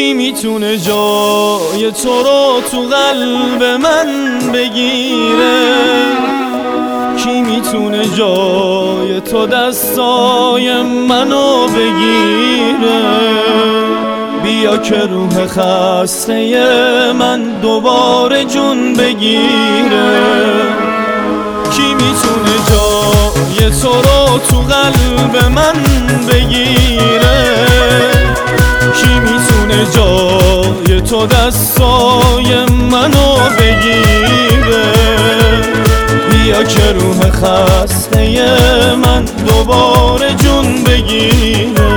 کی میتونه جای تو رو تو قلب من بگیره؟ کی میتونه جای تو دستای منو بگیره؟ بیا که روح خسته من دوباره جون بگیره. کی میتونه جای تو رو تو قلب من بگیره؟ کی میتونه جای تو دستای منو بگیره؟ بیا که روح خسته من دوباره جون بگیره.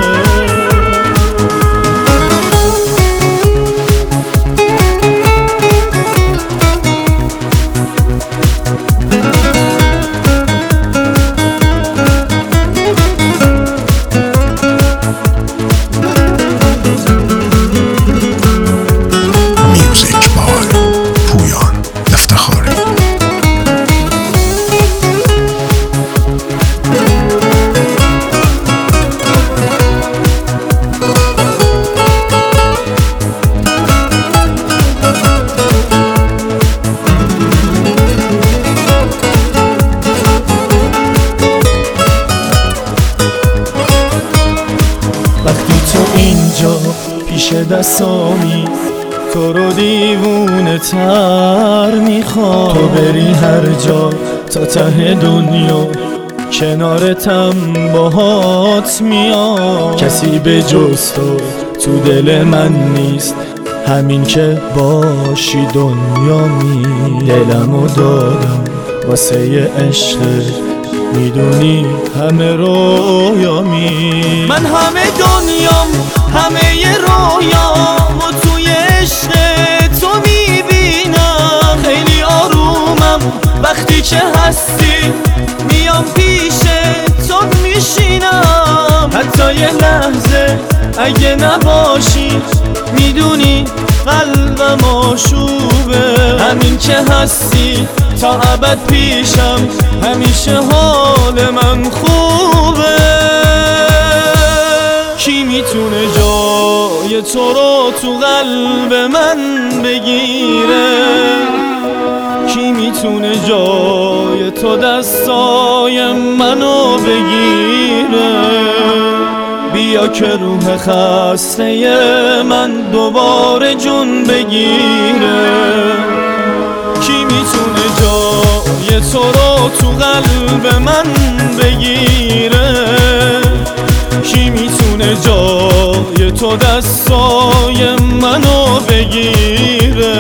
وقتی تو اینجا پیش دستامی تو رو دیوونه تر میخوام، تو بری هر جا تا ته دنیا کنارتم باهات میام. کسی به جز تو دل من نیست، همین که باشی دنیا می. دلمو دادم واسه عشق، میدونی همه رویامی. من همه دنیام همه رویام و توی عشق تو میبینم. خیلی آرومم وقتی که هستی، میام پیش تو میشینم. حتی یه لحظه اگه نباشی، میدونی قلبم آشوبه. همین که هستی تا ابد پیشم، همیشه حال من خوبه. کی میتونه جای تو رو تو قلب من بگیره؟ کی میتونه جای تو دستای منو بگیره؟ بیا که روح خسته من دوباره جون بگیره. کی میتونه جای تو رو تو قلب من بگیره؟ کی میتونه جای تو دستای منو بگیره؟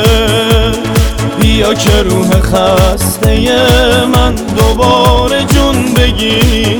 بیا که روح خسته من دوباره جون بگیره.